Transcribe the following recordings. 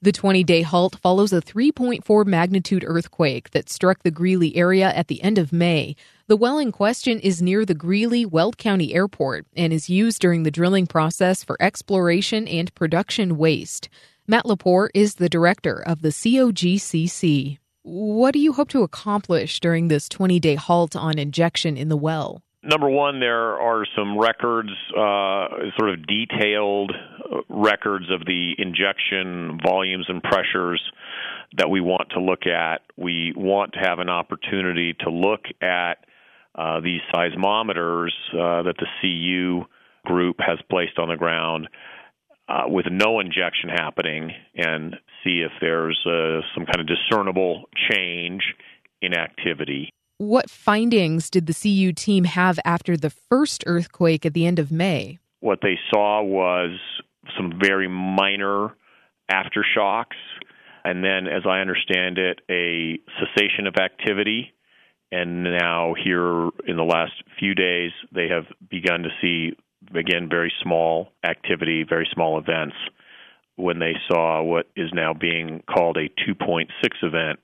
The 20-day halt follows a 3.4 magnitude earthquake that struck the Greeley area at the end of May. The well in question is near the Greeley-Weld County Airport and is used during the drilling process for exploration and production waste. Matt Lepore is the director of the COGCC. What do you hope to accomplish during this 20-day halt on injection in the well? Number one, there are some records, sort of detailed records of the injection volumes and pressures that we want to look at. We want to have an opportunity to look at these seismometers that the CU group has placed on the ground with no injection happening and see if there's some kind of discernible change in activity. What findings did the CU team have after the first earthquake at the end of May? What they saw was some very minor aftershocks, and then, as I understand it, a cessation of activity. And now here in the last few days, they have begun to see, again, very small activity, very small events. When they saw what is now being called a 2.6 event,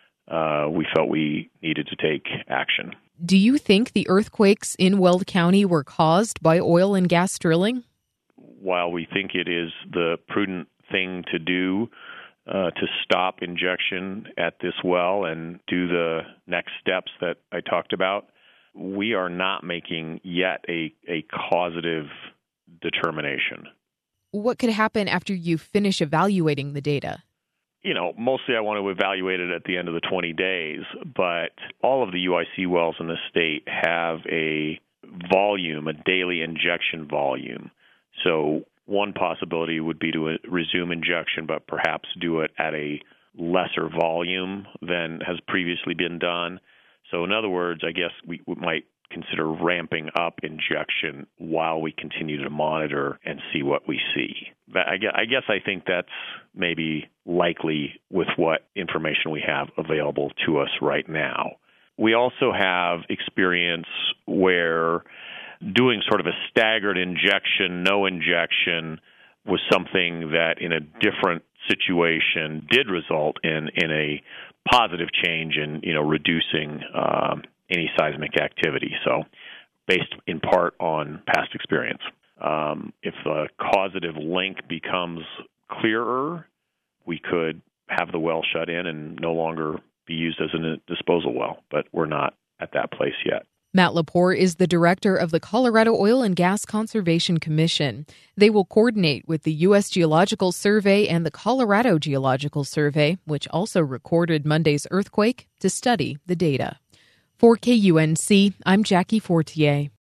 we felt we needed to take action. Do you think the earthquakes in Weld County were caused by oil and gas drilling? While we think it is the prudent thing to do to stop injection at this well and do the next steps that I talked about, we are not making yet a causative determination. What could happen after you finish evaluating the data? Mostly I want to evaluate it at the end of the 20 days, but all of the UIC wells in the state have a volume, a daily injection volume. So one possibility would be to resume injection, but perhaps do it at a lesser volume than has previously been done. So in other words, I guess we might consider ramping up injection while we continue to monitor and see what we see. But I guess I think that's maybe likely with what information we have available to us right now. We also have experience where doing sort of a staggered injection, no injection, was something that in a different situation did result in a positive change in, reducing any seismic activity. So based in part on past experience. If the causative link becomes clearer, we could have the well shut in and no longer be used as a disposal well, but we're not at that place yet. Matt Lepore is the director of the Colorado Oil and Gas Conservation Commission. They will coordinate with the U.S. Geological Survey and the Colorado Geological Survey, which also recorded Monday's earthquake, to study the data. For KUNC, I'm Jackie Fortier.